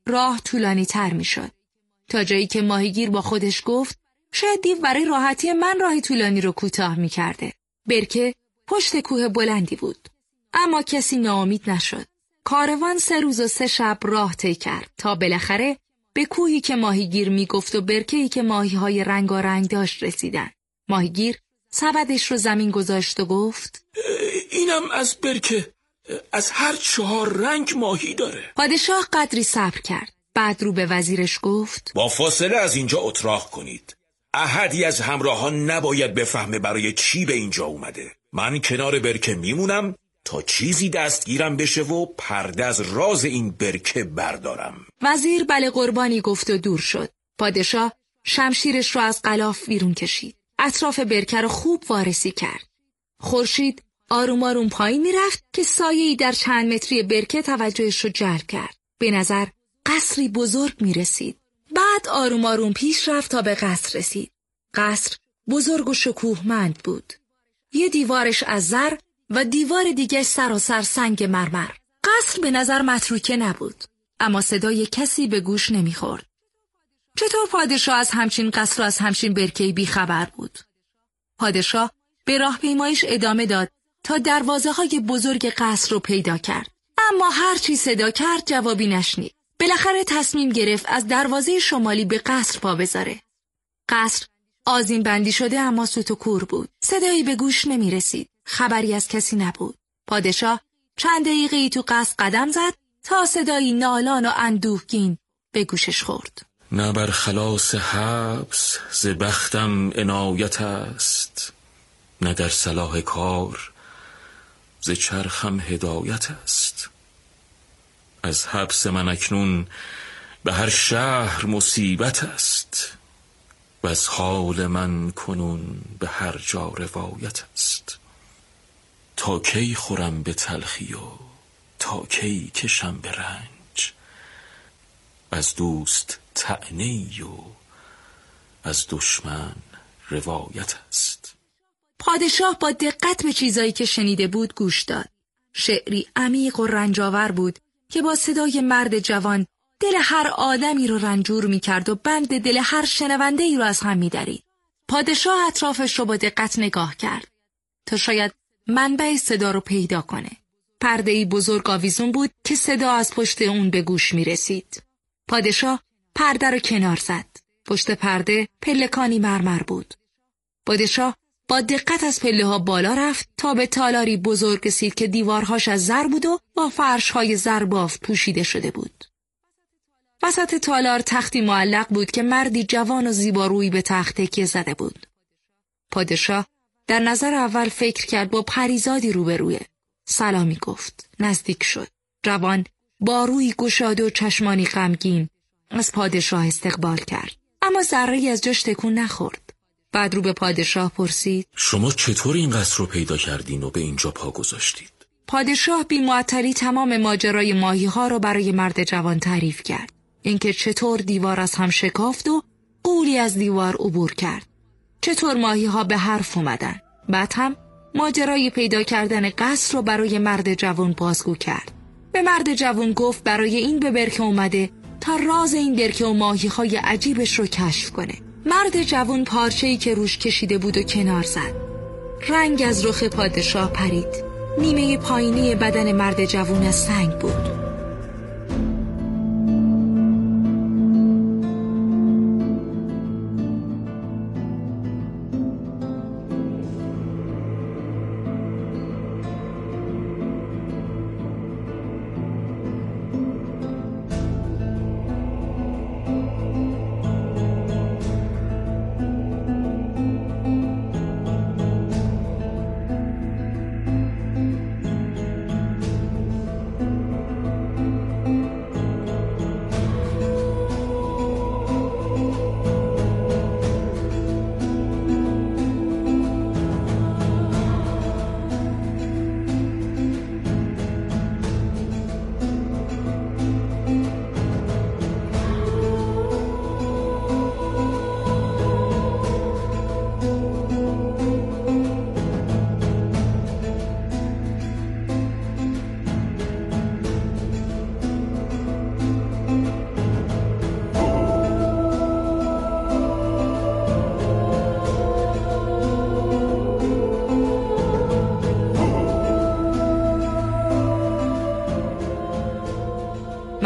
راه طولانی تر می شد. تا جایی که ماهیگیر با خودش گفت شاید دیو برای راحتی من راه طولانی رو کوتاه می کرده. برکه پشت کوه بلندی بود. اما کسی ناامید نشد. کاروان 3 روز و 3 شب راه طی کرد تا بالاخره به کوهی که ماهیگیر می گفت و برکه‌ای که ماهی‌های رنگارنگ داشت رسیدن. ماهیگیر سبدش رو زمین گذاشت و گفت اینم از برکه، از هر 4 رنگ ماهی داره. پادشاه قدری صبر کرد. بعد رو به وزیرش گفت با فاصله از اینجا اتراق کنید. احدی از همراهان نباید بفهمه برای چی به اینجا اومده. من کنار برکه میمونم تا چیزی دستگیرم بشه و پرده از راز این برکه بردارم. وزیر بله قربانی گفت و دور شد. پادشاه شمشیرش رو از غلاف بیرون کشید. اطراف برکه رو خوب وارسی کرد. خورشید آروم آروم پایین میرفت که سایه‌ای در چند متری برکه توجهش رو جلب کرد. به نظر قصری بزرگ میرسید. بعد آروم آروم پیش رفت تا به قصر رسید. قصر بزرگ و شکوهمند بود. یه دیوارش از زر و دیوار دیگه سراسر سنگ مرمر. قصر به نظر متروکه نبود، اما صدای کسی به گوش نمیخورد. چطور پادشاه از همچین قصر و از همچین برکه‌ای بیخبر بود؟ پادشاه به راهپیماییش ادامه داد تا دروازه‌های بزرگ قصر رو پیدا کرد. اما هرچی صدا کرد جوابی نشنید. بالاخره تصمیم گرفت از دروازه شمالی به قصر پا بذاره. قصر آذین بندی شده اما سوت و کور بود. صدایی به گوش نمی رسید. خبری از کسی نبود. پادشاه چند دقیقه‌ای تو قصر قدم زد تا صدایی نالان و اندوهگین به گوشش خورد. نه بر خلاص حبس ز بختم عنایت است، نه در صلاح کار ز چرخم هدایت است. از حبس من اکنون به هر شهر مصیبت است، و از حال من کنون به هر جا روایت است. تا کی خورم به تلخی و تا کی کشم به رنج، از دوست طعنه‌ای و از دشمن روایت است. پادشاه با دقت به چیزایی که شنیده بود گوش داد. شعری عمیق و رنجاور بود که با صدای مرد جوان دل هر آدمی رو رنجور می‌کرد و بند دل هر شنونده‌ای رو از هم می‌درید. پادشاه اطرافش رو با دقت نگاه کرد تا شاید منبع صدا رو پیدا کنه. پرده‌ای بزرگ آویزون بود که صدا از پشت اون به گوش می‌رسید. پادشاه پرده رو کنار زد. پشت پرده پلکانی مرمر بود. پادشاه با دقت از پله‌ها بالا رفت تا به تالاری بزرگ رسید که دیوارهاش از زر بود و با فرش‌های زربافت پوشیده شده بود. وسط تالار تختی معلق بود که مردی جوان و زیبارویی به تخت تکیه زده بود. پادشاه در نظر اول فکر کرد با پریزادی روبرویه. سلامی گفت. نزدیک شد. جوان با روی گشاده و چشمانی غمگین از پادشاه استقبال کرد، اما ذره‌ای از جاش تکون نخورد. بعد رو به پادشاه پرسید: شما چطور این قصر رو پیدا کردین و به اینجا پا گذاشتید؟ پادشاه بی معطلی تمام ماجرای ماهی‌ها رو برای مرد جوان تعریف کرد. اینکه چطور دیوار از هم شکافت و غولی از دیوار عبور کرد. چطور ماهی‌ها به حرف اومدن. بعد هم ماجرای پیدا کردن قصر رو برای مرد جوان بازگو کرد. به مرد جوان گفت برای این به برکه اومده تا راز این برکه و ماهی‌های عجیبش رو کشف کنه. مرد جوان پارچه‌ای که روش کشیده بود و کنار زد. رنگ از رخ پادشاه پرید. نیمه پایینی بدن مرد جوان از سنگ بود.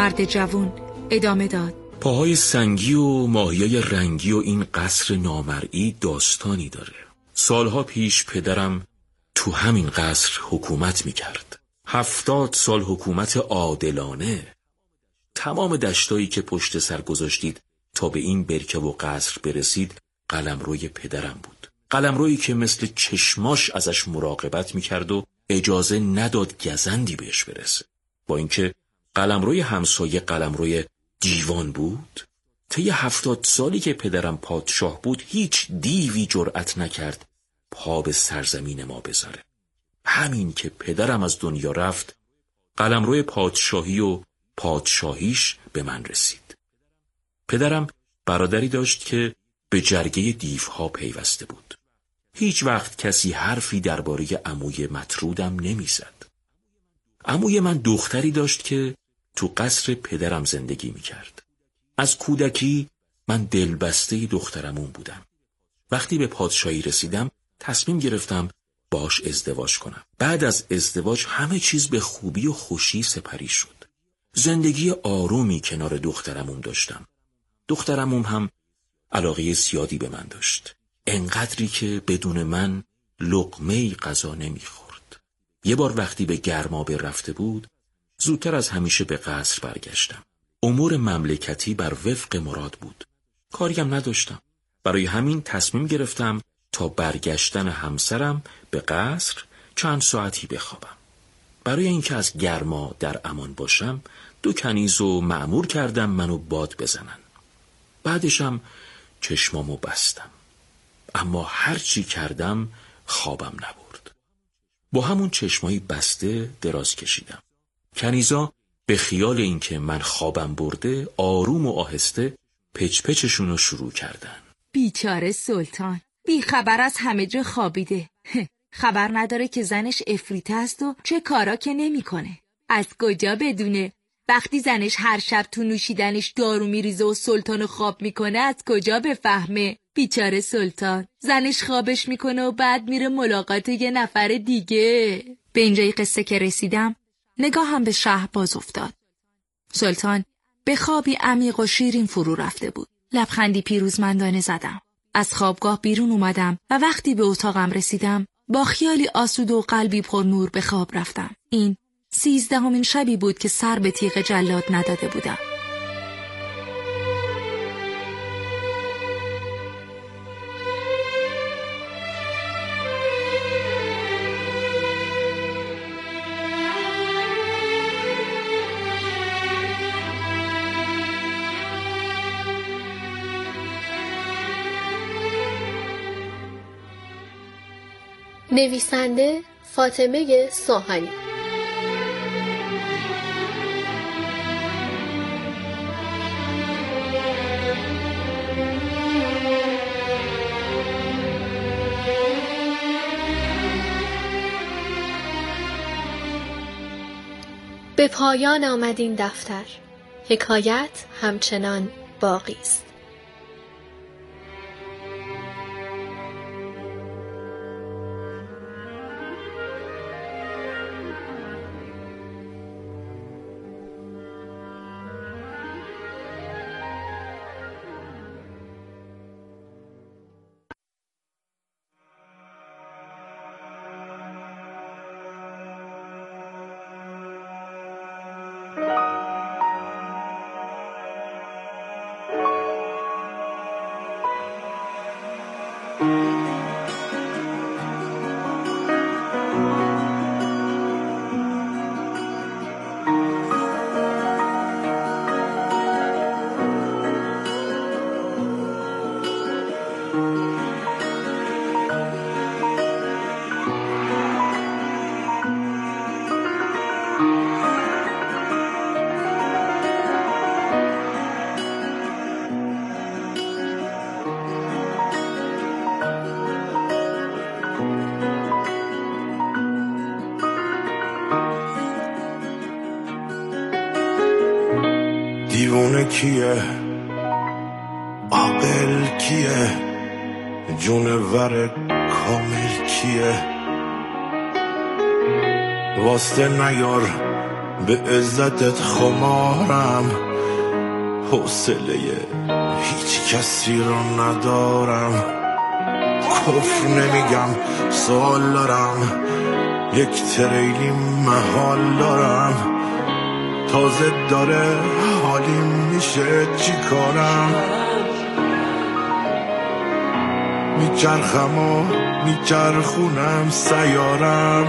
مرد جوان ادامه داد: پاهای سنگی و ماهیای رنگی و این قصر نامرئی داستانی داره. سالها پیش پدرم تو همین قصر حکومت میکرد. 70 سال حکومت عادلانه. تمام دشتایی که پشت سر گذاشتید تا به این برکه و قصر برسید قلمروی پدرم بود. قلمرویی که مثل چشماش ازش مراقبت میکرد و اجازه نداد گزندی بهش برسه. با اینکه قلمروی همسایه قلمروی دیوان بود، طی 70 سالی که پدرم پادشاه بود هیچ دیوی جرأت نکرد پا به سرزمین ما بذاره. همین که پدرم از دنیا رفت، قلمروی پادشاهی و پادشاهیش به من رسید. پدرم برادری داشت که به جرگه دیوها پیوسته بود. هیچ وقت کسی حرفی درباره عموی مطرودم نمیزد. عموی من دختری داشت که تو قصر پدرم زندگی میکرد. از کودکی من دلبسته دخترمون بودم. وقتی به پادشاهی رسیدم تصمیم گرفتم باش ازدواج کنم. بعد از ازدواج همه چیز به خوبی و خوشی سپری شد. زندگی آرومی کنار دخترمون داشتم. دخترمون هم علاقه زیادی به من داشت. انقدری که بدون من لقمه‌ای غذا نمیخورد. یه بار وقتی به گرمابه رفته بود، زودتر از همیشه به قصر برگشتم. امور مملکتی بر وفق مراد بود. کاریم نداشتم. برای همین تصمیم گرفتم تا برگشتن همسرم به قصر چند ساعتی بخوابم. برای اینکه از گرما در امان باشم 2 کنیزو مأمور کردم منو باد بزنن. بعدشم چشمامو بستم. اما هر چی کردم خوابم نبرد. با همون چشمایی بسته دراز کشیدم. کنیزا به خیال اینکه من خوابم برده آروم و آهسته پچ پچشونو شروع کردن. بیچاره سلطان، بی خبر از همه جا خوابیده. خبر نداره که زنش افریته است و چه کارا که نمیکنه. از کجا بدونه؟ وقتی زنش هر شب تو نوشیدنش دارو میریزه و سلطانو خواب میکنه از کجا بفهمه؟ بیچاره سلطان، زنش خوابش میکنه و بعد میره ملاقات یه نفر دیگه. به اینجای قصه که رسیدم نگاهم به شهرباز افتاد. سلطان به خوابی عمیق و شیرین فرو رفته بود. لبخندی پیروزمندانه زدم. از خوابگاه بیرون اومدم و وقتی به اتاقم رسیدم با خیالی آسوده و قلبی پر نور به خواب رفتم. این 13مین شبی بود که سر به تیغ جلاد نداده بودم. نویسنده فاطمه سوهانی. به پایان آمد این دفتر. حکایت همچنان باقی است. دیوونه کیه، عاقل کیه، جونور کامل کیه؟ واسطه نیار به عزتت خمارم، حوصله هیچ کسی رو ندارم. کفر نمیگم سوال دارم، یک تریلی محال دارم. تازه داره حالیم میشه چی کارم؟ میچرخم و میچرخونم سیارم.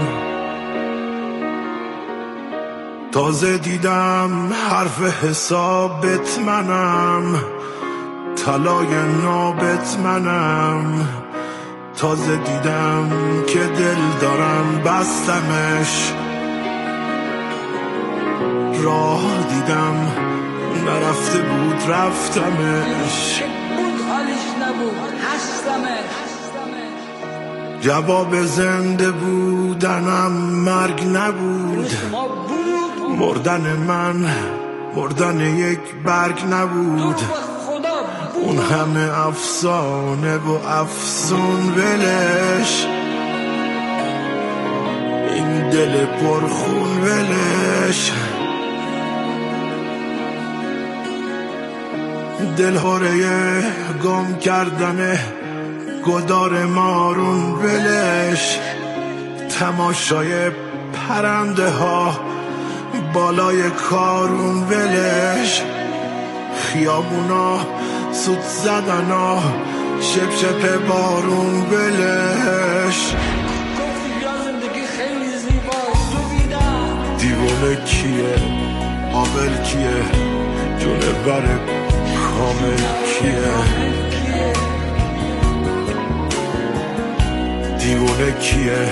تازه دیدم حرف حسابت منم، طلای نابت منم. تازه دیدم که دل دارم بستمش، راه دیدم نرفته بود رفتمش. بود حالش نبود هستمش. جواب زنده بودنم مرگ نبود، مردن من مردن یک برگ نبود. اون همه افسانه و افسون ولش، این دل پرخون ولش. دل هاره گم کردن گدار مارون ولش، تماشای پرنده ها بالای کارون ولش. خیابونا سوت زدن ها شپ شپ بارون ولش. زندگی خیلی زیباست تو بیدم. دیوانه کیه عاقل کیه جونور کامل کیه؟ دیوانه کیه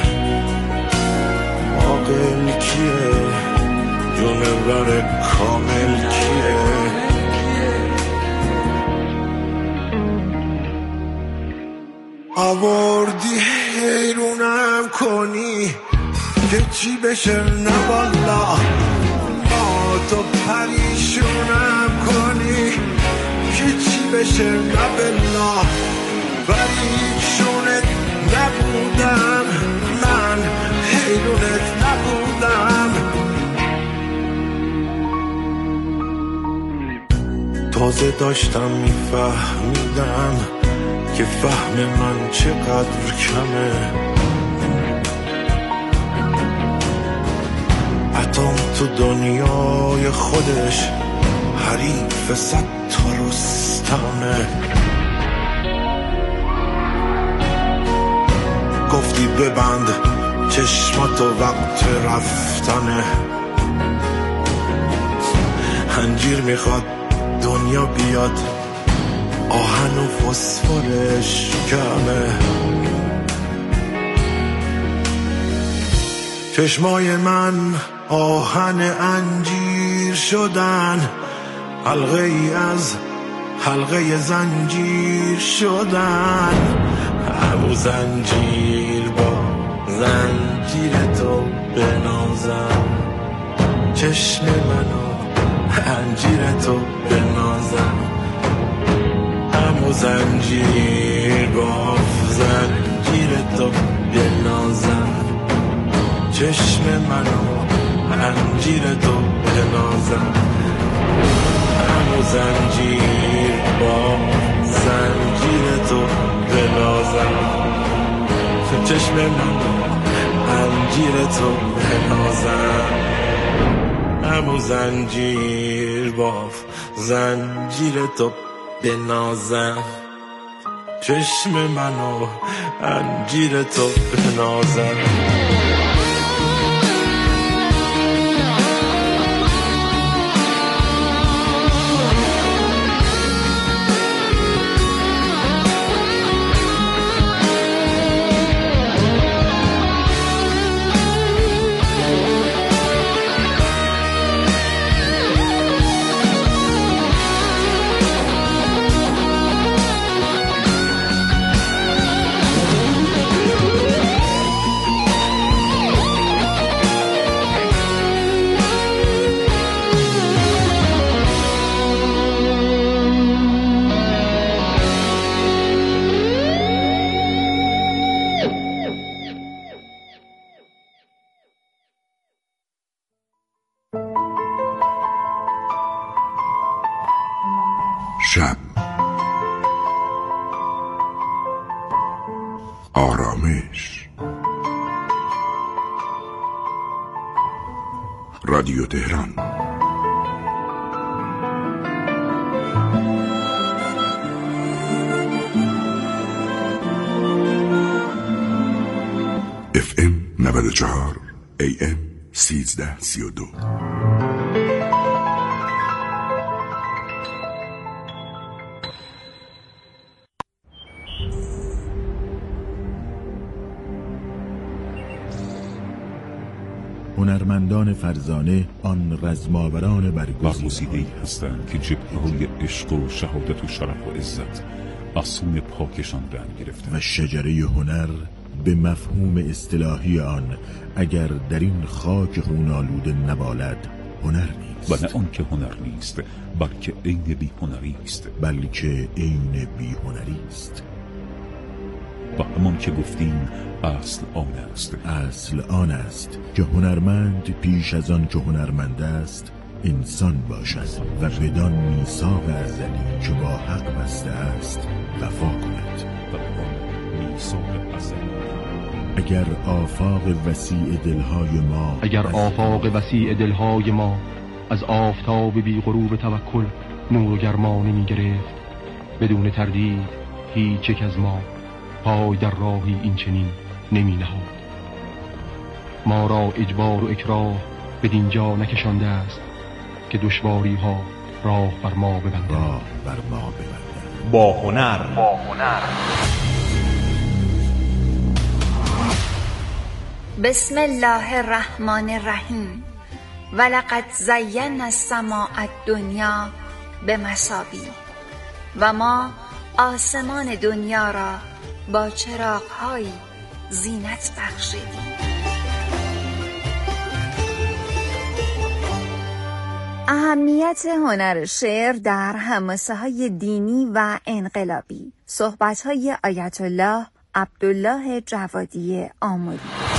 عاقل کیه جونور کامل کیه؟ آوردی حیرونم کنی که چی بشه نه والا، ما تو پریشونم کنی که چی بشه نه بلا. پریشونت نبودم من، حیرونت نبودم. تازه داشتم میفهمیدم که فهم من چقدر کمه. اتم تو دنیای خودش حریف 100 تا رستمه. گفتی ببند چشماتو وقت رفتنه، انجیر میخواد دنیا بیاد آهن و فسفرش کمه. چشمای من آهن انجیر شدن، حلقه ای از حلقه زنجیر شدن. همو زنجیر با زنجیر تو بنازم، چشم منو انجیر تو بنازم. همو زنجیر با زنجیر تو بنازم، چشم منو انجیر تو بنازم. همو زنجیر با زنجیر تو بنازم، چشم منو انجیر تو بنازم. همو زنجیر با زنجیر تو بنازم، چشم منو انجیر تو بنازم. شب، آرامش. رادیو تهران. FM 94 AM 1332. هنرمندان فرزانه آن رزماوران برگزیده موسیقی هستند که جبهه‌های عشق و شهادت و شرف و عزت از سوی پاکشان رنگ گرفتند و شجره هنر به مفهوم اصطلاحی آن اگر در این خاک خون‌آلوده نبالد هنر نیست. و نه آنکه هنر نیست بلکه عین بی‌هنری است. و همان که گفتیم اصل آن است که هنرمند پیش از آن که هنرمند است انسان باشد و بدان میثاق ازلی که با حق بسته است وفا کند. اگر آفاق وسیع دلهای ما از آفتاب بی غروب توکل نور و گرمانی می گرفت، بدون تردید هیچ یک از ما پای در راهی این چنین نمی نهاد. ما را اجبار و اکراه به دینجا نکشانده است که دشواری ها راه بر ما ببندند. با هنر. بسم الله الرحمن الرحیم. ولقد زینا السماء الدنیا بمصابیح، و ما آسمان دنیا را با چراغ‌هایی زینت بخشیدیم. اهمیت هنر شعر در حماسه‌های دینی و انقلابی. صحبت‌های آیت الله عبدالله جوادی آملی.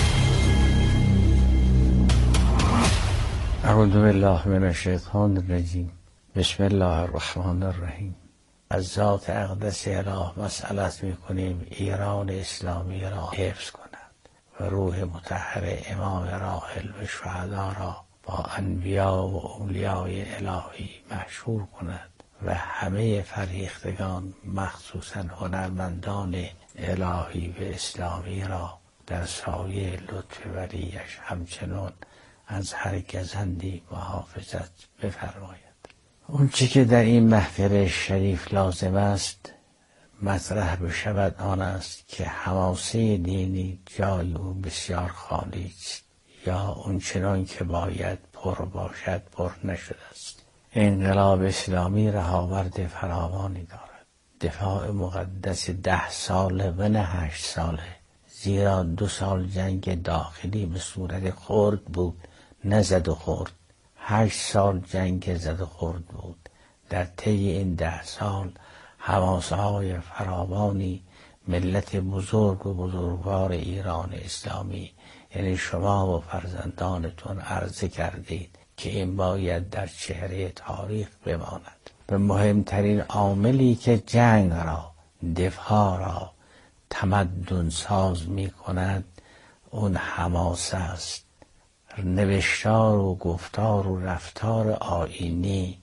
اعوذ بالله من الشیطان الرجیم. بسم الله الرحمن الرحیم. از ذات اقدس اله مسئلت میکنیم ایران اسلامی را حفظ کند و روح مطهر امام راحل و شهدا را با انبیا و اولیای الهی مشهور کند و همه فرهیختگان مخصوصا هنرمندان الهی و اسلامی را در سایه لطف ولیش همچنان از هر گزندی محافظت بفرماید. اون چی که در این محفل شریف لازم است مطرح بشود آن است که حماسه دینی جای او بسیار خالی است یا اون چنان که باید پر باشد پر نشده است. انقلاب اسلامی رهاورد فراوانی دارد. دفاع مقدس 10 ساله و نه 8 ساله، زیرا 2 سال جنگ داخلی به صورت خرد بود، نه زد و خورد. 8 سال جنگ زد و خورد بود. در طی این 10 سال حماسه‌های فراوانی ملت بزرگ و بزرگوار ایران اسلامی یعنی شما و فرزندانتون عرضه کردید که این باید در چهره تاریخ بماند. و مهمترین عاملی که جنگ را، دفاع را تمدن ساز می کند اون حماسه است. نوشتار و گفتار و رفتار آیینی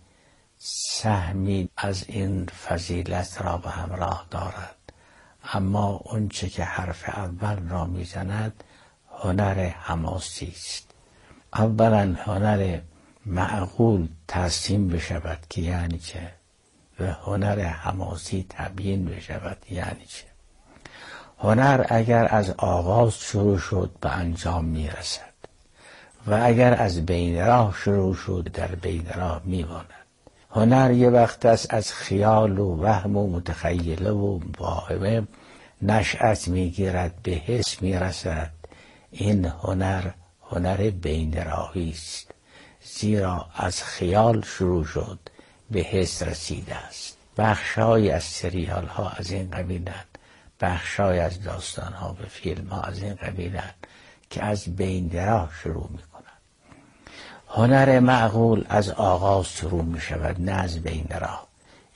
سهمی از این فضیلت را به همراه دارد، اما اون چه که حرف اول را میزند هنر حماسی است. اولا هنر معقول ترسیم بشود که یعنی چه، و هنر حماسی تبیین بشود یعنی چه. هنر اگر از آغاز شروع شد به انجام میرسد و اگر از بین راه شروع شد در بین راه میماند. هنر یه وقت است از خیال و وهم و متخیله و واهمه نشأت میگیرد، به حس میرسد. این هنر بین راهی است، زیرا از خیال شروع شد به حس رسیده است. بخشای از سریال ها از این قبیلند، بخشای از داستان ها و فیلم ها از این قبیلند که از بین راه شروع می کنند. هنر معقول از آغاز شروع می شود، نه از بین راه.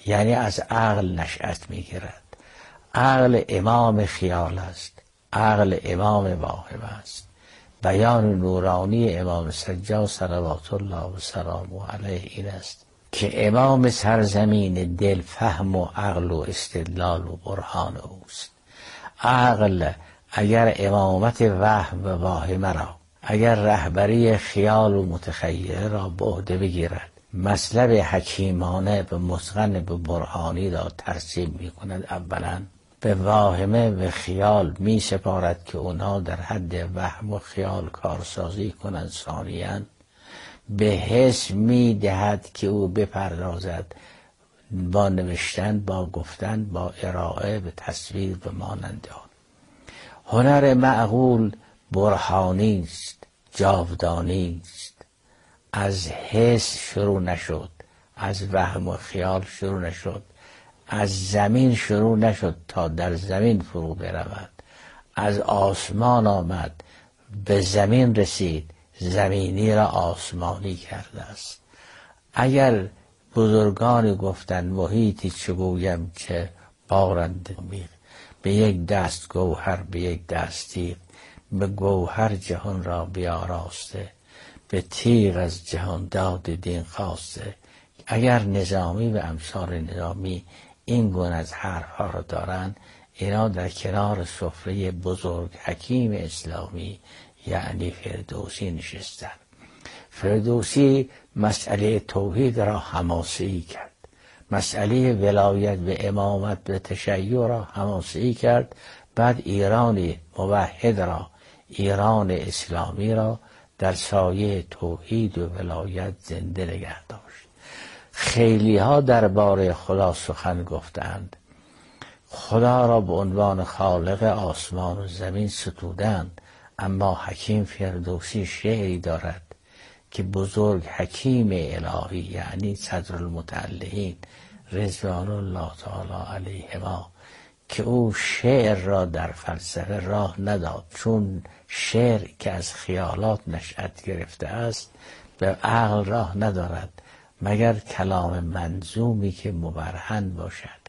یعنی از عقل نشأت میگیرد. عقل امام خیال است، عقل امام واهم است. بیان نورانی امام سجاد صلوات الله و سلامه علیه این است که امام سرزمین دل فهم و عقل و استدلال و برهان اوست. عقل اگر امامت وهم و واهمه را، اگر رهبری خیال و متخیله را به عهده بگیرد، مطلب حکیمانه و متقن به برهانی را ترسیم می کند. اولا به واهمه و خیال می سپارد که اونها در حد وهم و خیال کارسازی کنند. ثانیاً به حس می دهد که او بپردازد با نوشتن، با گفتن، با ارائه به تصویر و مانند آن. هنر معقول برهانی است، جاودانی است. از حس شروع نشد، از وهم و خیال شروع نشد، از زمین شروع نشد تا در زمین فرو برود. از آسمان آمد به زمین رسید، زمینی را آسمانی کرده است. اگر بزرگانی گفتند محیطی چه گویم که بارنده به یک دست گوهر، به یک دست تیغ، به گوهر جهان را بیاراسته، به تیغ از جهان داد دین خواسته. اگر نظامی و امثال نظامی این گونه از حرفها را دارند، اینا در کنار سفره بزرگ حکیم اسلامی یعنی فردوسی نشستند. فردوسی مسئله توحید را حماسه‌ای کرد، مسئله ولایت به امامت به تشیع را حماسه‌ای کرد. بعد ایران موحد را، ایران اسلامی را در سایه توحید و ولایت زنده نگه داشت. خیلی ها درباره خدا سخن گفتند، خدا را به عنوان خالق آسمان و زمین ستودند، اما حکیم فردوسی شعری دارد که بزرگ حکیم الهی یعنی صدر المتعلقین رضوان الله تعالی علیهما، که او شعر را در فلسفه راه نداد، چون شعر که از خیالات نشأت گرفته است به عقل راه ندارد مگر کلام منظومی که مبرهن باشد.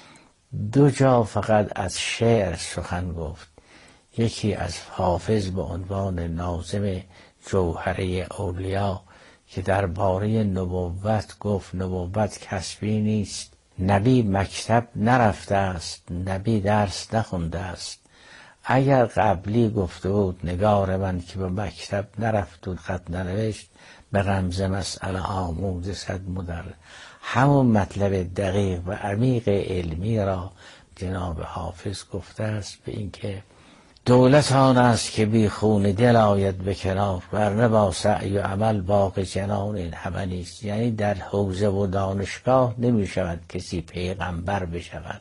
دو جا فقط از شعر سخن گفت، یکی از حافظ به عنوان ناظم جوهره اولیا که درباره نبوت گفت نبوت کسبی نیست، نبی مکتب نرفته است، نبی درس نخونده است. اگر قبلی گفته بود نگار من که به مکتب نرفت و خط ننوشت، به رمز مسئله آموز صد مدر، همون مطلب دقیق و عمیق علمی را جناب حافظ گفته است، به اینکه دولت آن است که بی خون دل آید به کنار، ورنه با سعی و عمل باغ جنان این همه نیست. یعنی در حوزه و دانشگاه نمی شود کسی پیغمبر بشود.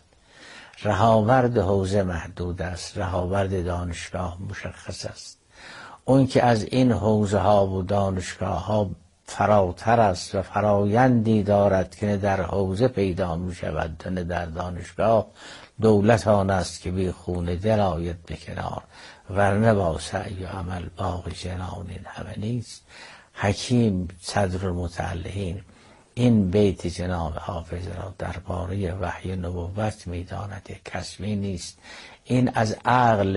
رهاورد حوزه محدود است، رهاورد دانشگاه مشخص است. اون که از این حوزه ها و دانشگاه ها فراتر است و فرایندی دارد که نه در حوزه پیدا می شود نه در دانشگاه، دولت آن است که بی خون دل آید به کنار، ورنه با سعی و عمل باغ جنان این همه نیست. حکیم صدر المتعلقین این بیت جناب حافظ را درباره وحی نبوت می داند، کسبی نیست. این از عقل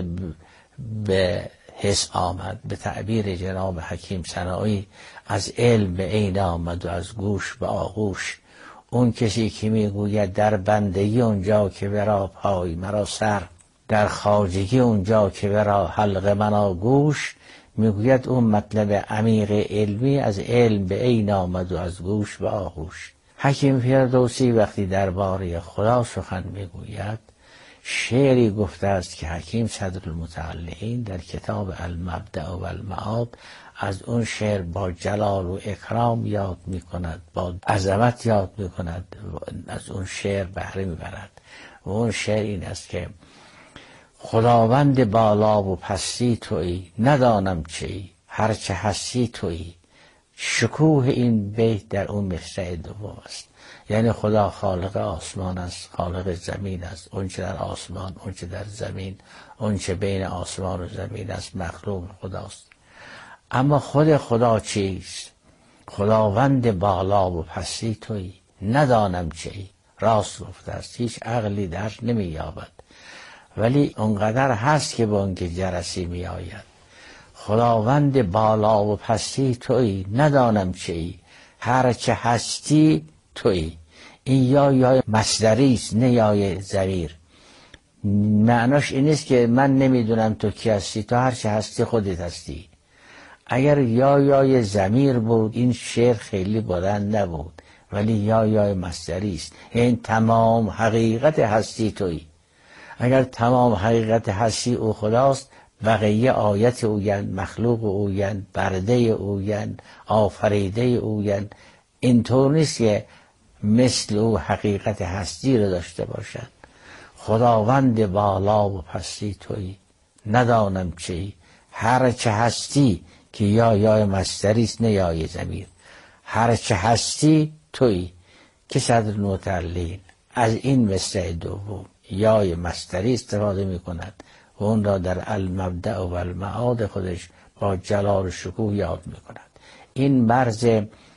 به حس آمد، به تعبیر جناب حکیم سنایی از علم به عین آمد و از گوش به آغوش. اون کسی که میگوید در بندگی اونجا که ورا پای مرا سر، در خواجگی اونجا که ورا حلق مرا گوش، میگوید اون مطلب عمیق علمی از علم به عین آمد و از گوش به آغوش. حکیم فردوسی وقتی درباره خدا سخن میگوید، شعری گفته است که حکیم صدر المتعلقین در کتاب المبدأ و المعاد از اون شعر با جلال و اکرام یاد می کند، با عظمت یاد می کند، از اون شعر بهره می برد. و اون شعر این است که خداوند بالا و پستی تویی، ندانم چی هرچه هستی تویی. شکوه این بیت در اون مصرع دوم است. یعنی خدا خالق آسمان است، خالق زمین است. اون چه در آسمان، اون چه در زمین، اون چه بین آسمان و زمین است مخلوق خداست. اما خود خدا چیست؟ خداوند بالا و پستی تویی، ندانم چی راست گفته است، هیچ عقلی درش نمییابد، ولی اونقدر هست که با اینکه جرسی میآید. خداوند بالا و پستی تویی، ندانم چیی، هر چه هستی تویی. این یا مصدری است نه یای ضمیر. معناش این است که من نمیدونم تو کی هستی، تو هر چه هستی خودت هستی. اگر یای ضمیر بود این شعر خیلی بلند نبود، ولی یای مصدری است، این تمام حقیقت هستی تویی. اگر تمام حقیقت هستی او خداست، بقیه آیت اوین، مخلوق اوین، برده اوین، آفریده اوین. اینطور نیست که مثل او حقیقت هستی رو داشته باشد. خداوند بالا و پستی تویی، ندانم چی، هر چه هستی، که یا مصدری است نه یای ضمیر. هر چه هستی تویی. که صدر المتعلین از این مصرع دوم یای مصدری استفاده می کند و اون را در المبدأ و المعاد خودش با جلال و شکوه یاد می کند. این مرز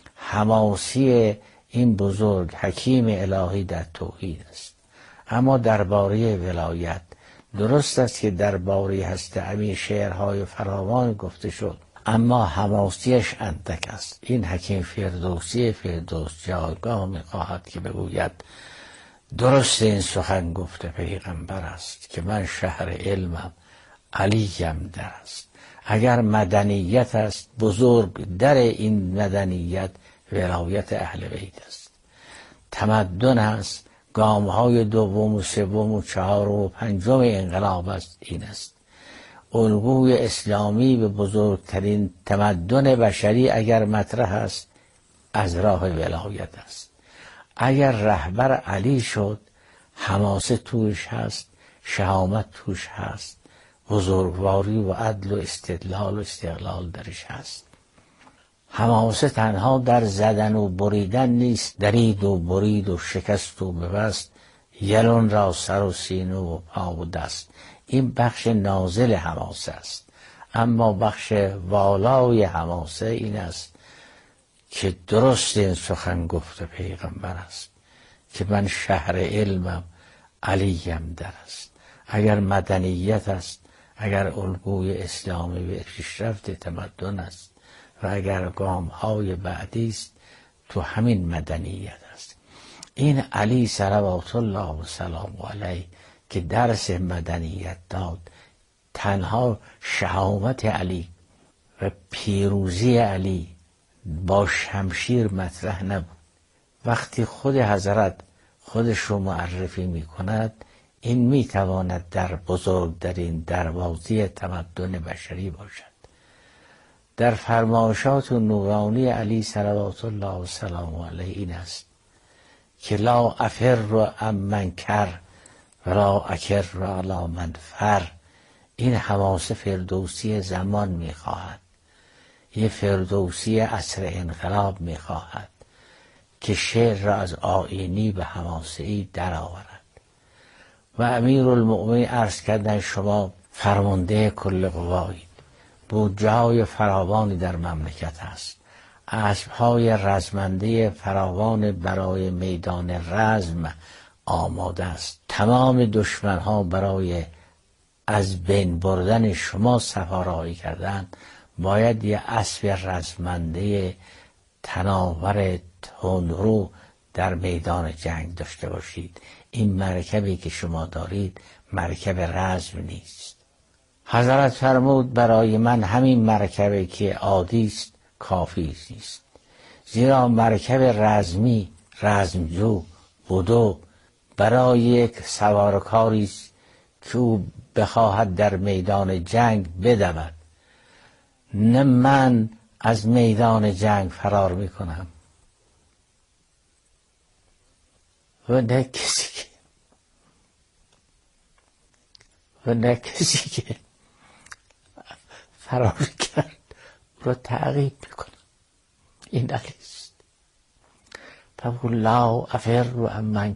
حماسی این بزرگ حکیم الهی در توحید است. اما درباره ولایت درست است که درباره هست امیر شعرهای فراوان گفته شد، اما حماسیش اندک است. این حکیم فردوسی فردوس جایگاه می‌خواهد که بگوید درست این سخن گفته پیغمبر است که من شهر علمم، علیم در است. اگر مدنیت است، بزرگ در این مدنیت ولایت اهل بیت است. تمدن است، گام‌های دوم و سوم و چهارم و پنجم انقلاب است. این است الگوی اسلامی به بزرگترین تمدن بشری. اگر مطرح است، از راه ولایت است. اگر رهبر علی شد، حماسه توش هست، شهامت توش هست، بزرگواری و عدل و استدلال و استقلال درش هست. حماسه تنها در زدن و بریدن نیست، درید و برید و شکست و ببست، یلون را سر و سینه و پا و دست. این بخش نازل حماسه است. اما بخش والای حماسه این است که درست این سخن گفته پیغمبر است که من شهر علمم، علیم در است. اگر مدنیت است، اگر الگوی اسلامی به پیشرفت تمدن است و اگر گام‌های بعدی است، تو همین مدنیت است. این علی صلوات الله و سلام علیه که درس مدنیت داد، تنها شهامت علی و پیروزی علی با شمشیر مطرح نبود. وقتی خود حضرت خودش رو معرفی می کند، این می تواند در بزرگترین دروازه تمدن بشری باشد. در فرمایشات نورانی علی صلوات الله و سلام علیه این است که لا افر امن کر ولا اکر علی من فر. این حماسه فردوسی زمان میخواهد، یه فردوسی عصر انقلاب میخواهد که شعر را از آیینی به حماسه‌ای در آورد. و امیرالمؤمنین عرض کردن شما فرمانده کل قوایید، بودجه‌های فراوانی در مملکت است، اسب‌های رزمنده فراوان برای میدان رزم آماده است. تمام دشمن‌ها برای از بین بردن شما سفارایی کردن، باید یه اسب رزمنده تناور تندرو در میدان جنگ داشته باشید. این مرکبی که شما دارید مرکب رزم نیست. حضرت فرمود برای من همین مرکبی که عادی است کافی نیست، زیرا مرکب رزمی، رزمجو، بدو برای یک سوارکاری است که او بخواهد در میدان جنگ بدود. نه من از میدان جنگ فرار میکنم و نه کسی که فرار کرد رو تعقیب میکنم. این علیست. فقل لا افر و من